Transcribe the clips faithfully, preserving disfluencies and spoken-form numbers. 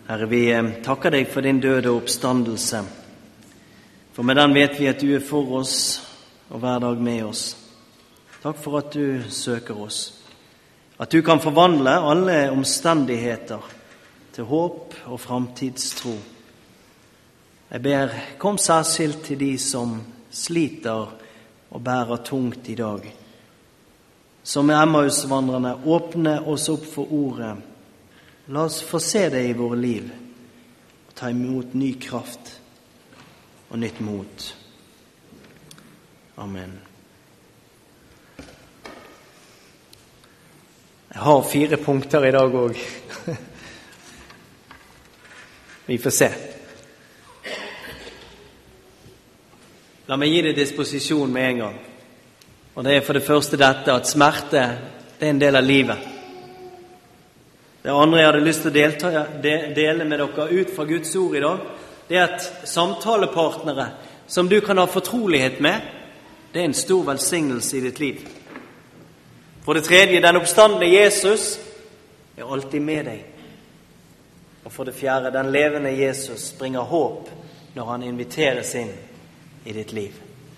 Herre, vi takker deg for din død og oppstandelse. For med den vet vi at du er for oss og hver dag med oss. Takk for at du søker oss. At du kan forvandle alle omstendigheter til håp og framtidstro. Jeg ber, kom særskilt til de som sliter og bærer tungt i dag. Som er Emmausvandrerne, åpne oss opp for ordet. La oss få se det i våre liv og ta imot ny kraft og nytt mot. Amen. Jeg har fire punkter i dag også. Vi får se. La meg gi det disposisjon med en gang. Og det er for det første dette, at smerte det er en del av livet. Det andre jeg hadde lyst til å delta, dele med dere ut fra Guds ord i dag, det er at samtalepartnere som du kan ha fortrolighet med, det er en stor velsignelse i ditt liv. For det tredje, den oppstandende Jesus er alltid med deg. Og for det fjerde, den levende Jesus bringer håp når han inviteres inn i ditt liv.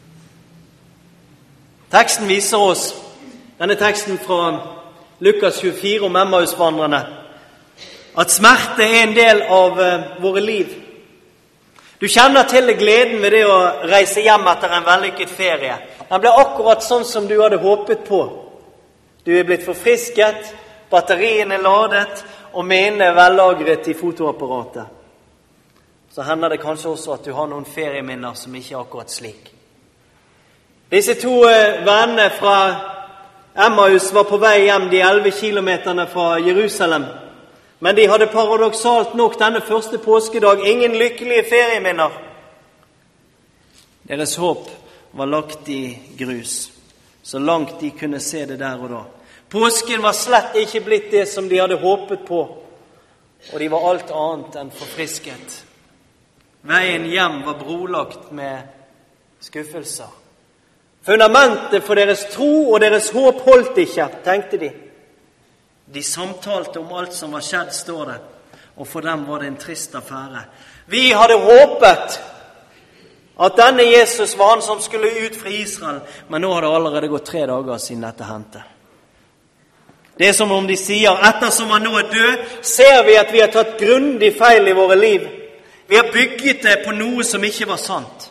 Teksten viser oss, denne teksten fra Lukas tjuefire om Emmausvandrerne, at smerte er en del av våre liv. Du kjenner til gleden ved det å reise hjem etter en vellykket ferie. Den ble akkurat sånn som du hadde håpet på. Du er blitt forfrisket, batterien er ladet, og minnene er vellagret i fotoapparatet. Så hender det kanskje også at du har noen ferieminner som ikke er akkurat slik. Disse to vennene fra Emmaus var på vei hjem de elleve kilometerne fra Jerusalem, men de hadde paradoksalt nok denne første påskedag ingen lykkelige ferieminner. Deres håp var lagt i grus, så langt de kunne se det der og da. Påsken var slett ikke blitt det som de hadde håpet på, og de var alt annet enn forfrisket. Veien hjem var brolagt med skuffelser. Fundamentet for deres tro og deres håp holdt ikke, tenkte de. De samtalte om alt som var skjedd, står det, og for dem var det en trist affære. Vi hadde håpet at denne Jesus var han som skulle ut fra Israel, men nå har det allerede gått tre dager siden dette hendte. Det er som om de sier, ettersom han nå er død, ser vi at vi har tatt grundig feil i våre liv. Vi har bygget det på noe som ikke var sant.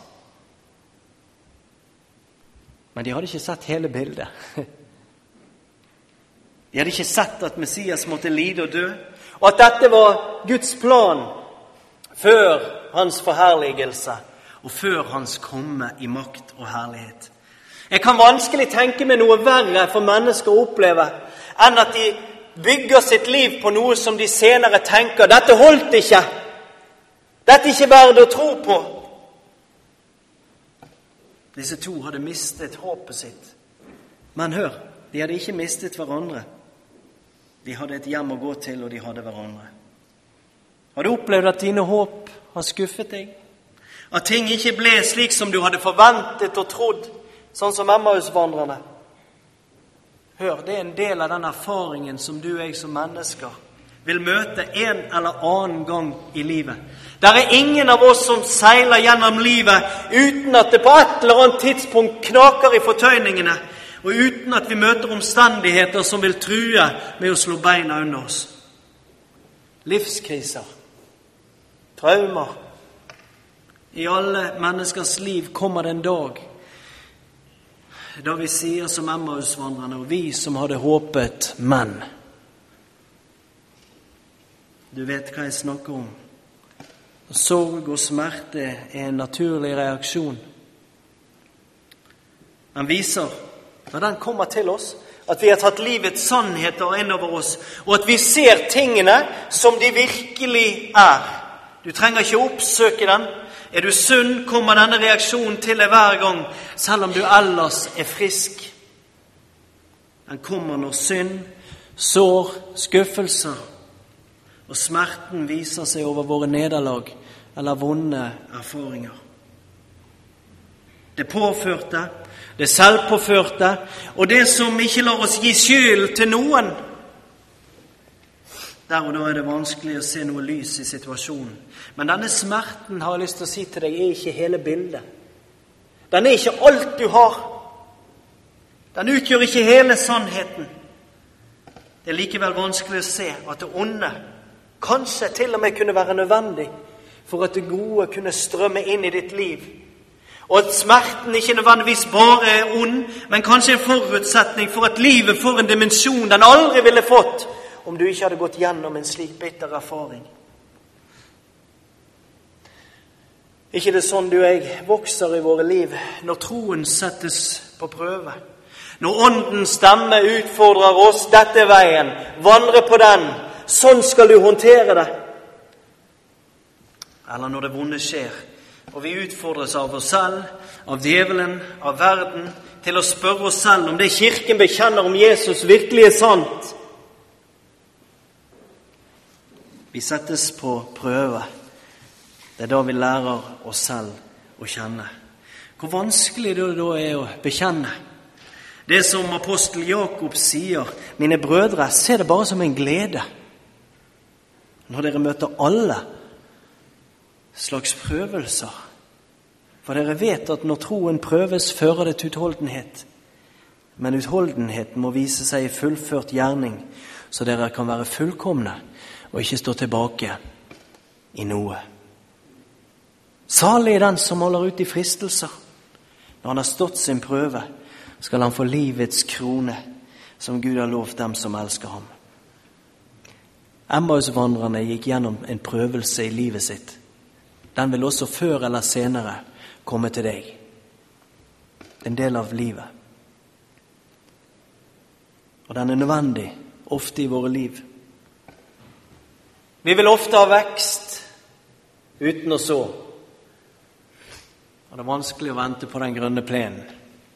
Men de hadde ikke sett hele bildet. De hadde ikke sett at Messias måtte lide og dø, og at dette var Guds plan før hans forherligelse, og før hans komme i makt og herlighet. Jeg kan vanskelig tenke meg noe verre for mennesker å oppleve, enn at de bygger sitt liv på noe som de senere tenker, dette holdt ikke, dette er ikke verdt å tro på. Disse to hadde mistet håpet sitt. Men hør, de hadde ikke mistet hverandre. De hadde et hjem å gå til, og de hadde hverandre. Har du opplevd at dine håp har skuffet deg? At ting ikke ble slik som du hadde forventet og trodd, sånn som Emmausvandrerne? Hør, det er en del av den erfaringen som du og jeg som mennesker vil møte en eller annen gang i livet. Der er ingen av oss som seiler gjennom livet uten at det på et eller annet tidspunkt knaker i fortøyningene, og uten at vi møter omstendigheter som vil true med å slå beina under oss. Livskriser, traumer. I alle menneskers liv kommer det en dag da vi sier som Emmausvandrerne, og vi som hadde håpet, men du vet hva jeg snakker om. Sorg og smerte er en naturlig reaksjon. Den viser, når den kommer til oss, at vi har tatt livets sannheter innover oss, og at vi ser tingene som de virkelig er. Du trenger ikke oppsøke den. Er du sunn, kommer denne reaksjonen til deg hver gang, selv om du ellers er frisk. Den kommer når synd, sår, skuffelser, og smerten viser seg over våre nederlag eller vonde erfaringer. Det påførte, det selvpåførte, og det som ikke lar oss gi skyld til noen. Der og da er det vanskelig å se noe lys i situasjonen. Men denne smerten, har jeg lyst til å si til deg, er ikke hele bildet. Den er ikke alt du har. Den utgjør ikke hele sannheten. Det er likevel vanskelig å se at det onde kanskje til og med kunne være nødvendig for at det gode kunne strømme inn i ditt liv. Og at smerten ikke nødvendigvis bare er ond, men kanskje en forutsetning for at livet får en dimensjon den aldri ville fått om du ikke hadde gått gjennom en slik bitter erfaring. Ikke det sånn du og jeg vokser i våre liv når troen settes på prøve. Når åndens stemme utfordrer oss, dette er veien, vandre på den, sånn skal du håndtere det. Eller når det vonde skjer, og vi utfordres av oss selv, av djevelen, av verden, til å spørre oss selv om det kirken bekjenner om Jesus virkelig er sant. Vi settes på prøve. Det er da vi lærer oss selv å kjenne. Hvor vanskelig det da er å bekjenne. Det som apostel Jakob sier, mine brødre, se det bare som en glede. Når dere møter alle slags prøvelser. For dere vet at når troen prøves, fører det til utholdenhet. Men utholdenheten må vise seg i fullført gjerning, så dere kan være fullkomne og ikke stå tilbake i noe. Salig er den som holder ut i fristelser. Når han har stått sin prøve, skal han få livets krone, som Gud har lovt dem som elsker ham. Emmausvandrerne gikk gjennom en prøvelse i livet sitt. Den vil også før eller senere komme til deg. En del av livet. Og den er nødvendig, ofte i våre liv. Vi vil ofte ha vekst uten å så. Og det er vanskelig å vente på den grønne plenen.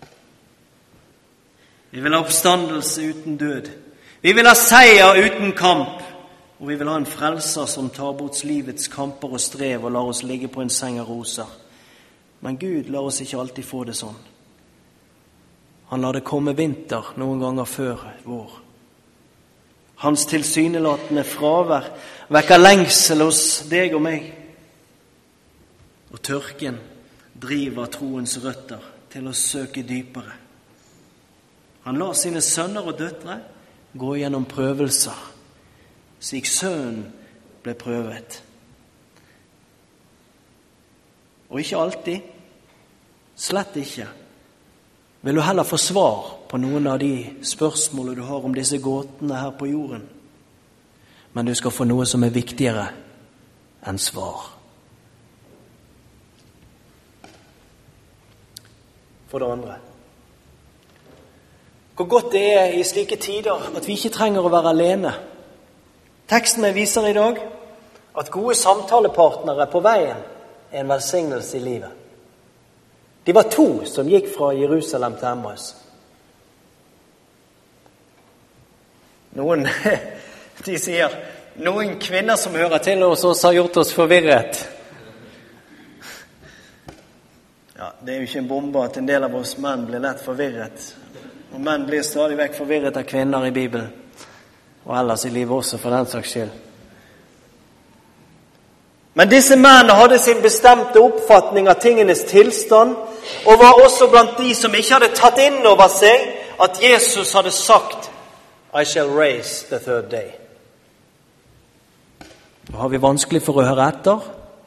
Vi vil ha oppstandelse uten død. Vi vil ha seier uten kamp. Og vi vil ha en frelser som tar bort livets kamper og strev og lar oss ligge på en seng av roser. Men Gud lar oss ikke alltid få det sånn. Han lar det komme vinter noen ganger før vår. Hans tilsynelatende fravær vekker lengsel hos deg og meg. Og tørken driver troens røtter til å søke dypere. Han lar sine sønner og døtre gå gjennom prøvelser, slik sønnen ble prøvet. Og ikke alltid, slett ikke, vil du heller få svar på noen av de spørsmålene du har om disse gåtene her på jorden. Men du skal få noe som er viktigere enn svar. For det andre, hvor godt det er i slike tider at vi ikke trenger å være alene. Teksten vi viser i dag at gode samtalepartnere på veien er en velsignelse i livet. De var to som gikk fra Jerusalem til Emmaus. Noen, de sier, noen kvinner som hører til hos oss har gjort oss forvirret. Ja, det er jo ikke en bombe at en del av oss menn blir lett forvirret. Og menn blir stadig vekk forvirret av kvinner i Bibelen. Og ellers i livet også, for den saks skyld. Men disse mennene hadde sin bestemte oppfatning av tingenes tilstand, og var også blant de som ikke hadde tatt inn over seg at Jesus hadde sagt, I shall raise the third day. Og har vi vanskelig for å høre etter,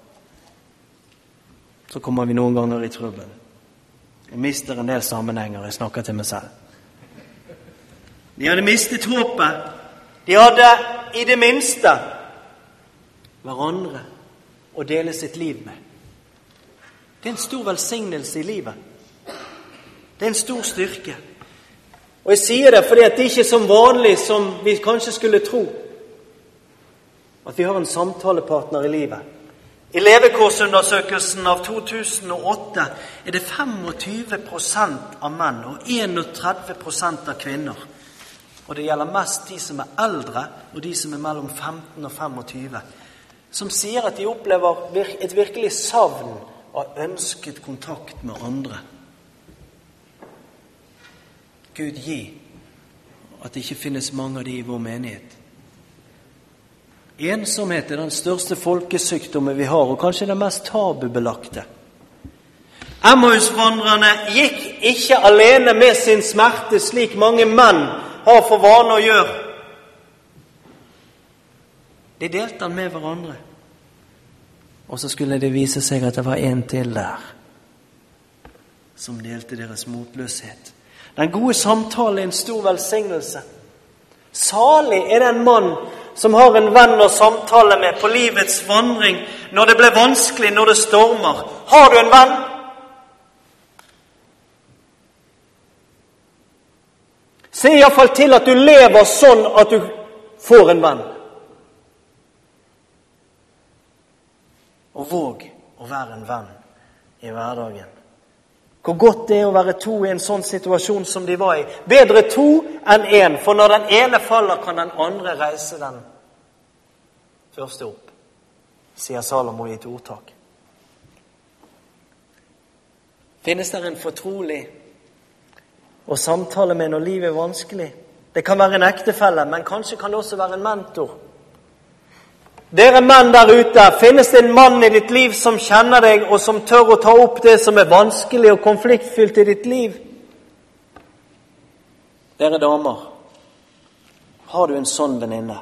så kommer vi noen ganger i trøbbel. Jeg mister en del sammenhenger, jeg snakker til meg selv. De hadde mistet håpet. De hadde i det minste hverandre å dele sitt liv med. Det er en stor velsignelse i livet. Det er en stor styrke. Og jeg sier det fordi at det ikke er som vanlig som vi kanskje skulle tro. At vi har en samtalepartner i livet. I levekårsundersøkelsen av to tusen og åtte er det tjuefem prosent av menn og trettien prosent av kvinner. Og det gjelder mest de som er eldre og de som er mellom femten og tjuefem, som sier at de opplever et virkelig savn av ønsket kontakt med andre. Gud gi at det ikke finnes mange av de i vår menighet. Ensomhet er den største folkesykdommen vi har, og kanskje den mest tabubelagte. Emmausvandrerne gikk ikke alene med sin smerte, slik mange menn har for vane å gjøre. De delte den med hverandre. Og så skulle det vise seg at det var en til der, som delte deres motløshet. Den gode samtale er en stor velsignelse. Salig er den mann som har en venn å samtale med på livets vandring, når det blir vanskelig, når det stormer. Har du en venn? Se i hvert fall til at du lever sånn at du får en venn. Og våg å være en venn i hverdagen. Hvor godt det er å være to i en sånn situasjon som de var i. Bedre to enn en, for når den ene faller, kan den andre reise den første opp, sier Salomo i et ordtak. Finnes det en fortrolig å samtale med når livet er vanskelig? Det kan være en ektefelle, men kanskje kan det også være en mentor. Dere menn der ute, finnes det en mann i ditt liv som kjenner deg, og som tør å ta opp det som er vanskelig og konfliktfylt i ditt liv? Dere damer, har du en sånn venninne?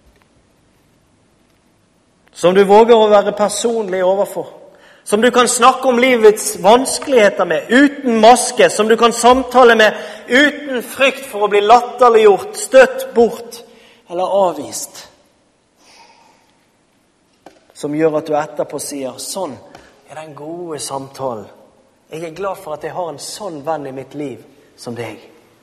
Som du våger å være personlig overfor? Som du kan snakke om livets vanskeligheter med, uten maske? Som du kan samtale med, uten frykt for å bli latterliggjort, støtt bort eller avvist? Som gjør at du etterpå sier, sånn er den gode samtalen. Jeg er glad for at jeg har en sånn venn i mitt liv som deg.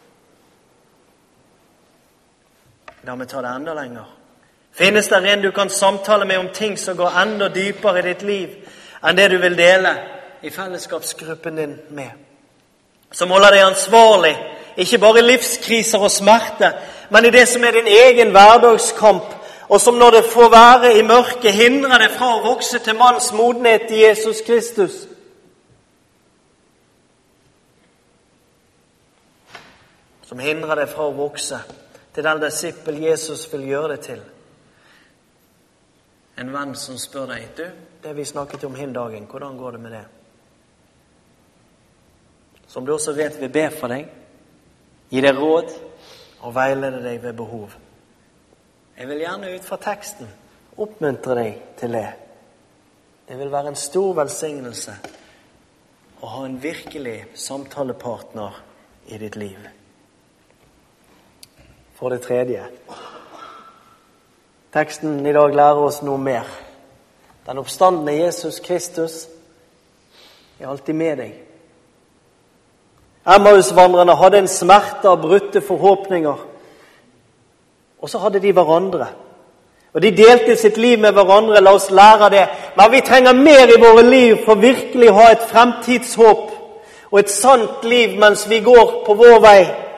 La meg ta det enda lenger. Finnes det en du kan samtale med om ting som går enda dypere i ditt liv enn det du vil dele i fellesskapsgruppen din med? Som holder deg ansvarlig, ikke bare i livskriser og smerte, men i det som er din egen hverdagskamp, og som når det får være i mørket, hindrer det fra å vokse til manns modenhet i Jesus Kristus. Som hindrer det fra å vokse til den disippel Jesus vil gjøre det til. En venn som spør deg, du, det vi snakket om hin dagen, hvordan går det med det? Som du også vet vil be for deg, gi deg råd og veilede deg ved behov. Jeg vil gjerne ut fra teksten oppmuntre deg til det. Det vil være en stor velsignelse å ha en virkelig samtalepartner i ditt liv. For det tredje, teksten i dag lærer oss noe mer. Den oppstandende Jesus Kristus er alltid med deg. Emmausvandrerne hadde en smerte av brutte forhåpninger. Og så hadde de hverandre. Og de delte sitt liv med hverandre, la oss lære det. Men vi trenger mer i våre liv for virkelig å ha et fremtidshåp og et sant liv mens vi går på vår vei.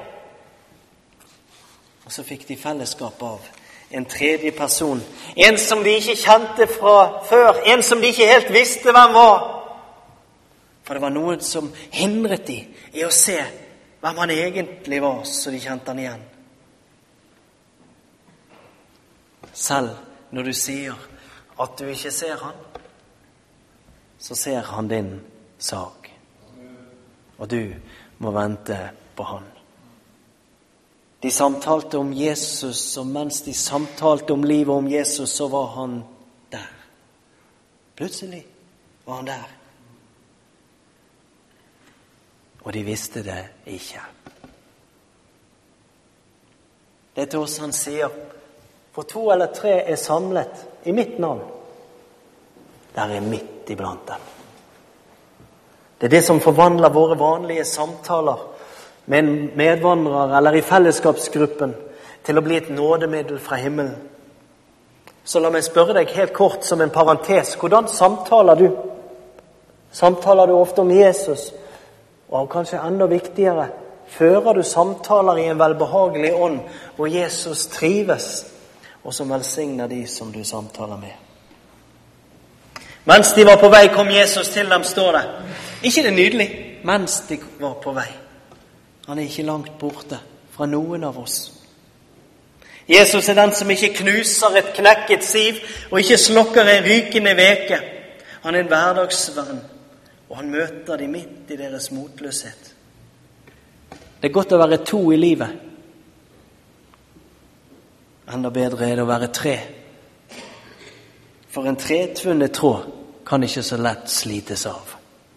Og så fikk de fellesskap av en tredje person. En som de ikke kjente fra før. En som de ikke helt visste hvem var. For det var noen som hindret de i å se hvem han egentlig var, så de kjente han igjen. Selv når du sier at du ikke ser han, så ser han din sak. Og du må vente på han. De samtalte om Jesus, og mens de samtalte om livet om Jesus, så var han der. Plutselig var han der. Og de visste det ikke. Det er til oss han sier, for to eller tre er samlet i mitt navn. Der er midt iblant dem. Det er det som forvandler våre vanlige samtaler med en medvandrer eller i fellesskapsgruppen til å bli et nådemiddel fra himmelen. Så la meg spørre deg helt kort som en parentes, hvordan samtaler du? Samtaler du ofte om Jesus? Og kanskje enda viktigere, fører du samtaler i en velbehagelig ånd hvor Jesus trives, og som velsigner de som du samtaler med? Mens de var på vei, kom Jesus til dem, står det. Ikke det nydelig? Mens de var på vei. Han er ikke langt borte fra noen av oss. Jesus er den som ikke knuser et knekket siv, og ikke slokker en rykende veke. Han er en hverdagsvenn, og han møter dem midt i deres motløshet. Det er godt å være to i livet. Enda bedre er det å være tre. For en tretvunnet tråd kan ikke så lett slites av.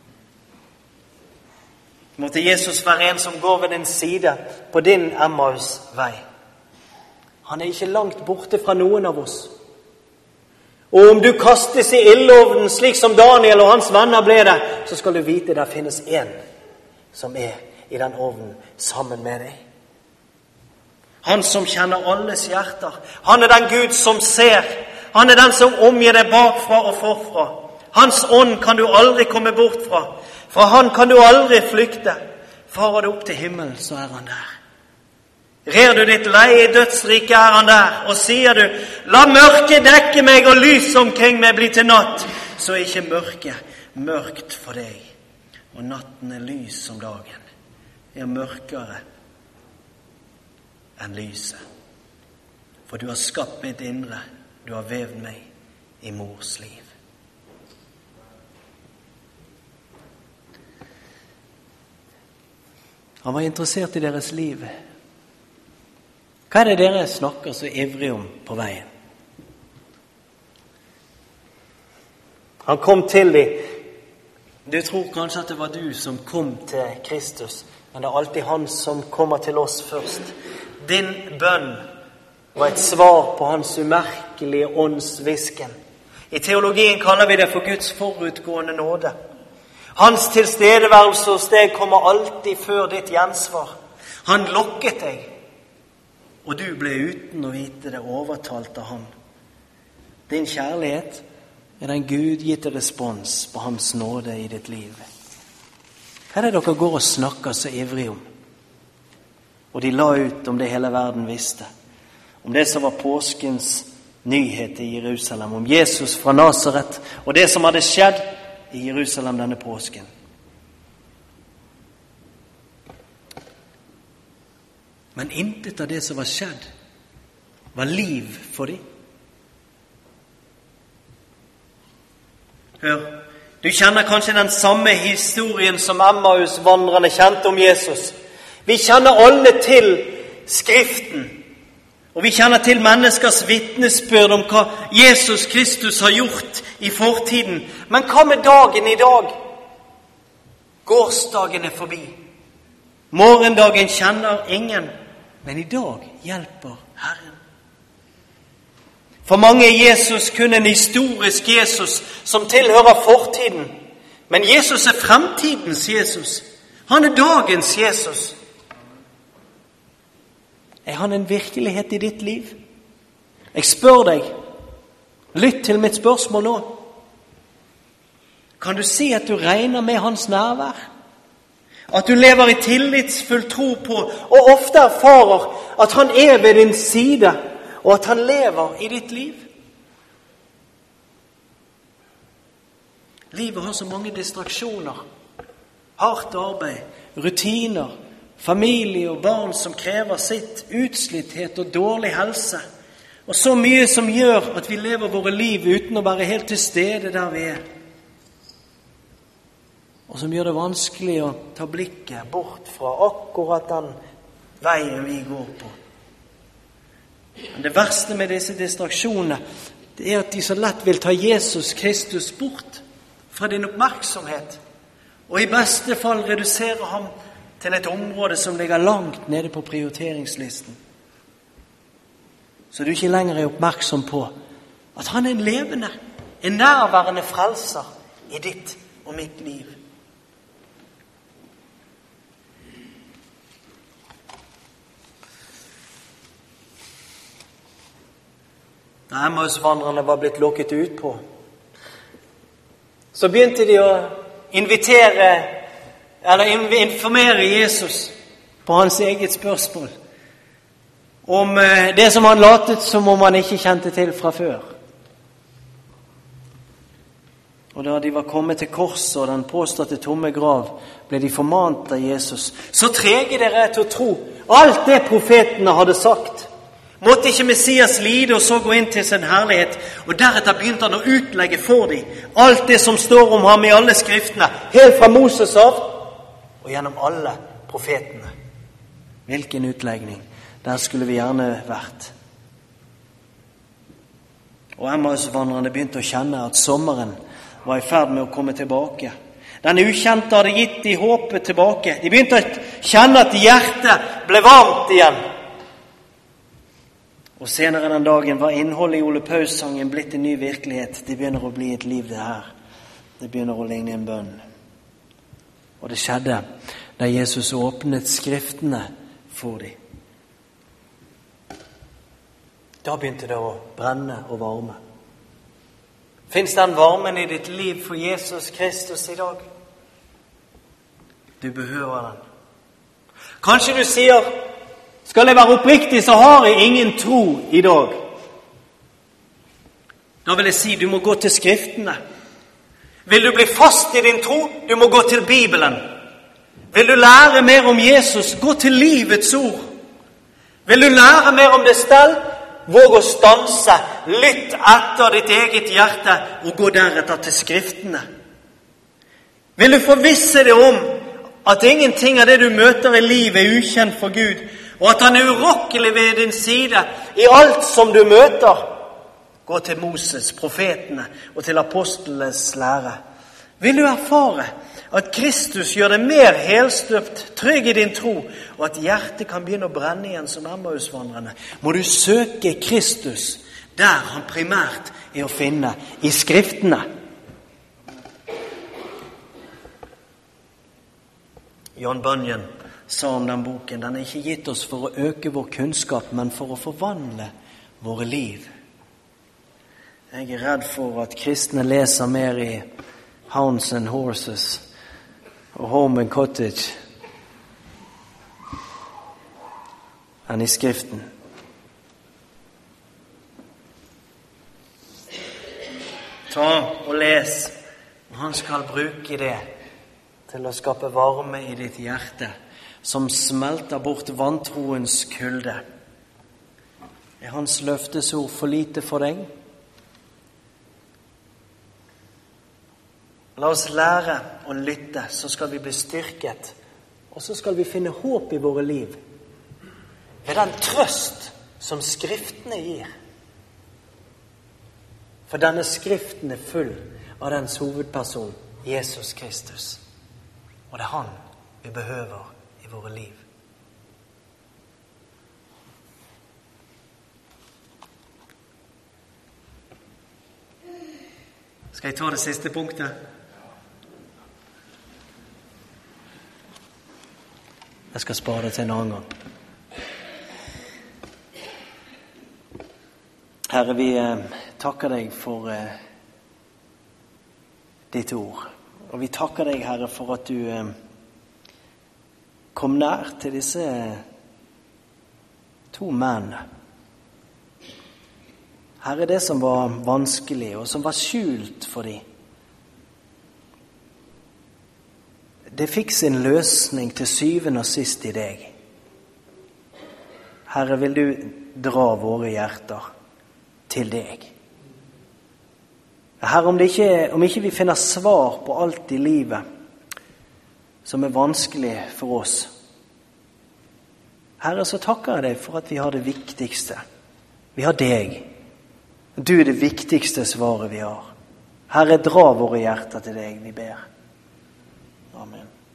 Måtte Jesus være en som går ved din side på din Emmaus vei. Han er ikke langt borte fra noen av oss. Og om du kastes i ildovnen slik som Daniel og hans venner ble det, så skal du vite det finnes en som er i den ovnen sammen med deg. Han som kjenner alles hjerter. Han er den Gud som ser. Han er den som omgir deg bakfra og forfra. Hans ånd kan du aldri komme bort fra. Fra han kan du aldri flykte. Farer du opp til himmelen, så er han der. Rer du ditt leie i dødsriket, er han der. Og sier du, la mørket dekke meg og lys omkring meg bli til natt, så er ikke mørket mørkt for deg. Og natten er lys som dagen. Det er mørkere enn lyset. For du har skapt mitt indre. Du har vevd meg i mors liv. Han var interessert i deres liv. Hva er det dere snakker så ivrig om på veien? Han kom til dem. Du tror kanskje at det var du som kom til Kristus, men det er alltid han som kommer til oss først. Din bønn var et svar på hans umerkelige åndsvisken. I teologien kaller vi det for Guds forutgående nåde. Hans tilstedeværelse hos deg kommer alltid før ditt gjensvar. Han lokket deg, og du ble uten å vite det overtalt av ham. Din kjærlighet er den gudgitte respons på hans nåde i ditt liv. Hva er det dere går og snakker så ivrig om? Og de la ut om det hele verden visste. Om det som var påskens nyhet i Jerusalem. Om Jesus fra Nazaret og det som hadde skjedd i Jerusalem denne påsken. Men intet av det som var skjedd var liv for dem. Hør, du kjenner kanskje den samme historien som Emmaus-vandrerne kjente om Jesus. Vi kjenner alle til Skriften, og vi kjenner til menneskers vitnesbyrd om hva Jesus Kristus har gjort i fortiden. Men hva med dagen i dag? Gårsdagen er forbi. Morgendagen kjenner ingen, men i dag hjelper Herren. For mange er Jesus kun en historisk Jesus som tilhører fortiden. Men Jesus er fremtidens Jesus. Han er dagens Jesus. Er han en virkelighet i ditt liv? Jeg spør deg, lytt til mitt spørsmål nå. Kan du si at du regner med hans nærvær? At du lever i tillitsfull tro på, og ofte erfarer at han er ved din side, og at han lever i ditt liv? Livet har så mange distraksjoner. Hardt arbeid, rutiner, familie og barn som krever sitt, utslitthet og dårlig helse. Og så mye som gjør at vi lever våre liv uten å være helt til stede der vi er. Og som gjør det vanskelig å ta blikket bort fra akkurat den veien vi går på. Men det verste med disse distraksjonene, det er at de så lett vil ta Jesus Kristus bort fra din oppmerksomhet, og i beste fall redusere ham til et område som ligger langt nede på prioriteringslisten. Så du ikke lenger er oppmerksom på at han er en levende, en nærværende frelser i ditt og mitt liv. Da Emmaus-vandrerne var blitt lukket ut på, så begynte de å invitere, eller informere Jesus på hans eget spørsmål om det som han latet som om han ikke kjente til fra før. Og da de var kommet til korset og den påståtte tomme grav, ble de formant av Jesus. Så trege dere til å tro alt det profetene hadde sagt. Måtte ikke Messias lide og så gå inn til sin herlighet, og deretter begynte han å utlegge for dem alt det som står om ham i alle skriftene, helt fra Moses av og gjennom alle profetene. Hvilken utlegning! Der skulle vi gjerne vært. Og Emmausvandrerne begynte å kjenne at sommeren var i ferd med å komme tilbake. Den ukjente hadde gitt de håpet tilbake. De begynte å kjenne at hjertet ble varmt igjen. Og senere den dagen var innholdet i Ole Paus-sangen blitt en ny virkelighet. Det begynner å bli et liv det her. Det begynner å ligne en bønn. Og det skjedde da Jesus åpnet skriftene for dem. Da begynte det å brenne og varme. Finns den varmen i ditt liv for Jesus Kristus i dag? Du behøver den. Kanskje du sier, skal jeg være oppriktig, så har jeg ingen tro i dag. Da vil jeg si, du må gå til skriftene. Vil du bli fast i din tro, du må gå til Bibelen. Vil du lære mer om Jesus, gå til livets ord. Vil du lære mer om det stell, våg å stanse, lytt etter ditt eget hjerte og gå deretter til skriftene. Vil du forvisse deg om at ingenting av det du møter i livet er ukjent for Gud, og at han er urokkelig ved din side i alt som du møter, gå til Moses, profetene og til apostlenes lære. Vil du erfare at Kristus gjør deg mer helstøpt, trygg i din tro, og at hjertet kan begynne å brenne igjen som Emmausvandrerne, må du søke Kristus der han primært er å finne, i skriftene. John Bunyan sa om den boken, den er ikke gitt oss for å øke vår kunnskap, men for å forvandle våre liv. Jeg er redd for at kristne leser mer i Hounds and Horses og Home and Cottage enn i skriften. Ta og les, og han skal bruke det til å skape varme i ditt hjerte, som smelter bort vantroens kulde. Er hans løftesord for lite for deg? La oss lære å lytte, så skal vi bli styrket, og så skal vi finne håp i våre liv ved den trøst som skriftene gir. For denne skriften er full av dens hovedperson, Jesus Kristus. Og det er han vi behøver i våre liv. Skal jeg ta det siste punktet? Jeg skal spare det til en annen gang. Herre, vi eh, takker deg for eh, ditt ord. Og vi takker deg, Herre, for at du eh, kom nær til disse to mennene. Herre, det som var vanskelig og som var skjult for dem, det fikk sin løsning til syvende og sist i deg. Herre, vil du dra våre hjerter til deg? Herre, om, det ikke, om ikke vi finner svar på alt i livet som er vanskelig for oss, Herre, så takker jeg deg for at vi har det viktigste. Vi har deg. Du er det viktigste svaret vi har. Herre, dra våre hjerter til deg, vi ber. Amen.